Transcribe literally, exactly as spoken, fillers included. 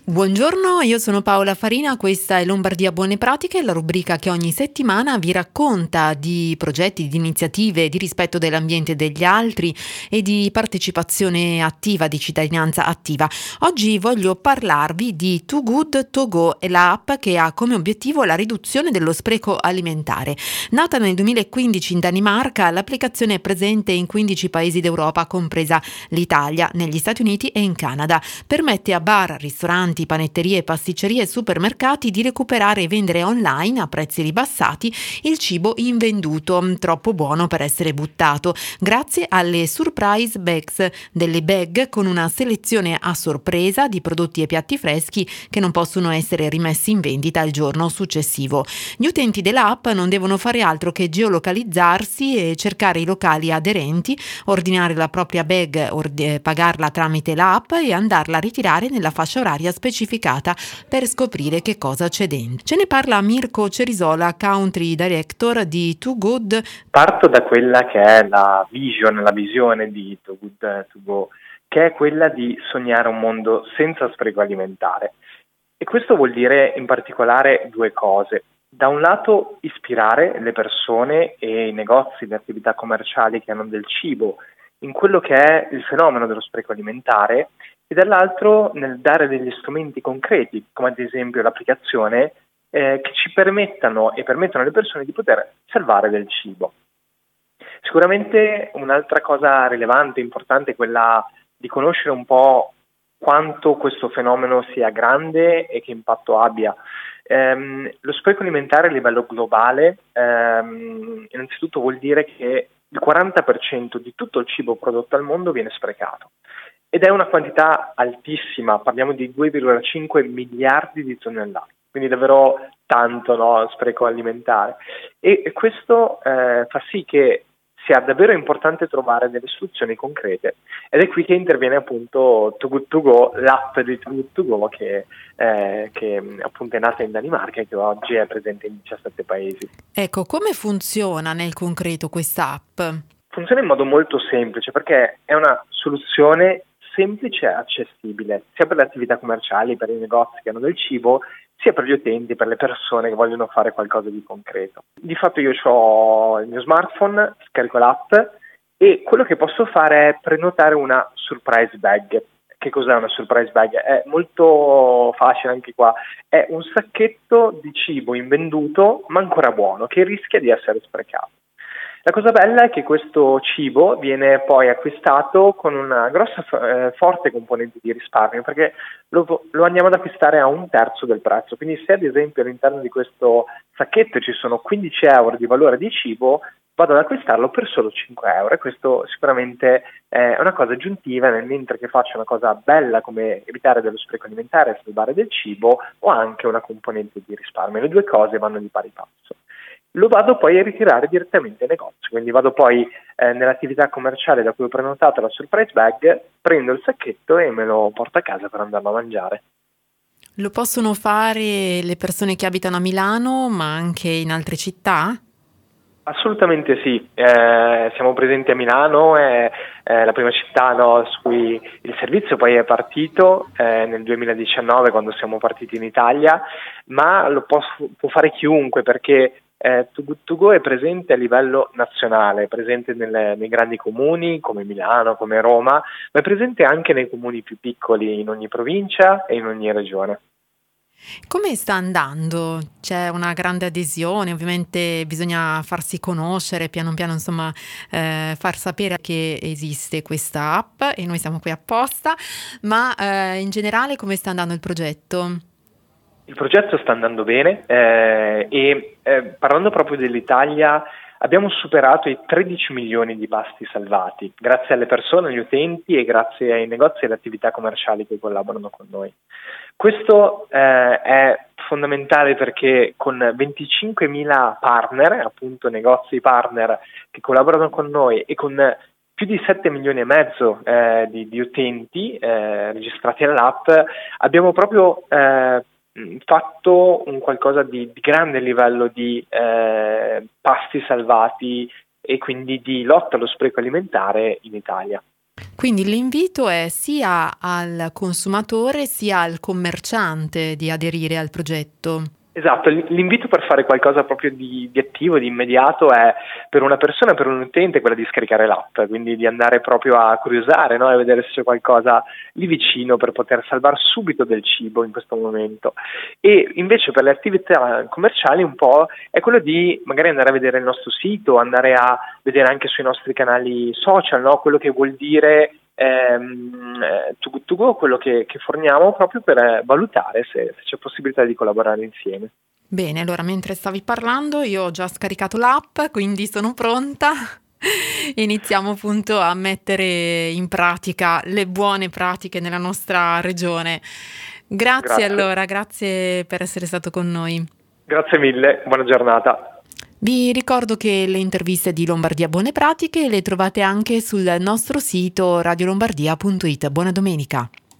Buongiorno, io sono Paola Farina, questa è Lombardia Buone Pratiche, la rubrica che ogni settimana vi racconta di progetti, di iniziative, di rispetto dell'ambiente e degli altri e di partecipazione attiva, di cittadinanza attiva. Oggi voglio parlarvi di Too Good To Go, è l'app che ha come obiettivo la riduzione dello spreco alimentare. Nata nel duemilaquindici in Danimarca, l'applicazione è presente in quindici paesi d'Europa, compresa l'Italia, negli Stati Uniti e in Canada. Permette a bar, ristoranti, panetterie, pasticcerie e supermercati di recuperare e vendere online a prezzi ribassati il cibo invenduto, troppo buono per essere buttato, grazie alle surprise bags, delle bag con una selezione a sorpresa di prodotti e piatti freschi che non possono essere rimessi in vendita il giorno successivo. Gli utenti dell'app non devono fare altro che geolocalizzarsi e cercare i locali aderenti, ordinare la propria bag, ord- pagarla tramite l'app e andarla a ritirare nella fascia oraria specificata per scoprire che cosa c'è dentro. Ce ne parla Mirko Cerisola, Country Director di Too Good. Parto da quella che è la vision, la visione di Too Good To Go, che è quella di sognare un mondo senza spreco alimentare. E questo vuol dire in particolare due cose. Da un lato ispirare le persone e i negozi, le attività commerciali che hanno del cibo in quello che è il fenomeno dello spreco alimentare, e dall'altro nel dare degli strumenti concreti, come ad esempio l'applicazione, eh, che ci permettano e permettono alle persone di poter salvare del cibo. Sicuramente un'altra cosa rilevante, importante, è quella di conoscere un po' quanto questo fenomeno sia grande e che impatto abbia. Ehm, lo spreco alimentare a livello globale ehm, innanzitutto vuol dire che il quaranta per cento di tutto il cibo prodotto al mondo viene sprecato. Ed è una quantità altissima, parliamo di due virgola cinque miliardi di tonnellate, quindi davvero tanto, no, spreco alimentare. E, e questo eh, fa sì che sia davvero importante trovare delle soluzioni concrete. Ed è qui che interviene appunto Too Good To Go, l'app di Too Good To Go che, eh, che appunto è nata in Danimarca e che oggi è presente in diciassette paesi. Ecco, come funziona nel concreto questa app? Funziona in modo molto semplice perché è una soluzione semplice e accessibile, sia per le attività commerciali, per i negozi che hanno del cibo, sia per gli utenti, per le persone che vogliono fare qualcosa di concreto. Di fatto io ho il mio smartphone, scarico l'app e quello che posso fare è prenotare una surprise bag. Che cos'è una surprise bag? È molto facile anche qua, è un sacchetto di cibo invenduto ma ancora buono, che rischia di essere sprecato. La cosa bella è che questo cibo viene poi acquistato con una grossa, eh, forte componente di risparmio, perché lo, lo andiamo ad acquistare a un terzo del prezzo. Quindi se ad esempio all'interno di questo sacchetto ci sono quindici euro di valore di cibo, vado ad acquistarlo per solo cinque euro, e questo sicuramente è una cosa aggiuntiva, nel mentre che faccio una cosa bella come evitare dello spreco alimentare e salvare del cibo, ho anche una componente di risparmio. Le due cose vanno di pari passo. Lo vado poi a ritirare direttamente in negozio, quindi vado poi eh, nell'attività commerciale da cui ho prenotato la surprise bag, prendo il sacchetto e me lo porto a casa per andarlo a mangiare. Lo possono fare le persone che abitano a Milano, ma anche in altre città? Assolutamente sì, eh, siamo presenti a Milano, è, è la prima città, no, su cui il servizio poi è partito eh, nel duemiladiciannove, quando siamo partiti in Italia, ma lo può, può fare chiunque, perché eh, Too Good To Go è presente a livello nazionale, è presente nelle, nei grandi comuni come Milano, come Roma, ma è presente anche nei comuni più piccoli in ogni provincia e in ogni regione. Come sta andando? C'è una grande adesione, ovviamente bisogna farsi conoscere, piano piano, insomma, eh, far sapere che esiste questa app e noi siamo qui apposta, ma eh, in generale come sta andando il progetto? Il progetto sta andando bene eh, e eh, parlando proprio dell'Italia abbiamo superato i tredici milioni di pasti salvati, grazie alle persone, agli utenti e grazie ai negozi e alle attività commerciali che collaborano con noi. Questo eh, è fondamentale perché con venticinquemila partner, appunto negozi partner che collaborano con noi, e con più di sette milioni e mezzo eh, di, di utenti eh, registrati nell'app, abbiamo proprio eh, fatto un qualcosa di, di grande livello di eh, pasti salvati e quindi di lotta allo spreco alimentare in Italia. Quindi l'invito è sia al consumatore sia al commerciante di aderire al progetto. Esatto, l- l'invito per fare qualcosa proprio di, di attivo, di immediato è per una persona, per un utente, quella di scaricare l'app, quindi di andare proprio a curiosare, no? E vedere se c'è qualcosa lì vicino per poter salvare subito del cibo in questo momento. E invece per le attività commerciali un po' è quello di magari andare a vedere il nostro sito, andare a vedere anche sui nostri canali social, no? Quello che vuol dire ehm, eh, Too Good To Go, quello che, che forniamo proprio per eh, valutare se, se c'è possibilità di collaborare insieme. Bene, allora mentre stavi parlando io ho già scaricato l'app, quindi sono pronta. Iniziamo appunto a mettere in pratica le buone pratiche nella nostra regione. Grazie Grazie. allora, grazie per essere stato con noi. Grazie mille, buona giornata. Vi ricordo che le interviste di Lombardia Buone Pratiche le trovate anche sul nostro sito radiolombardia punto it. Buona domenica.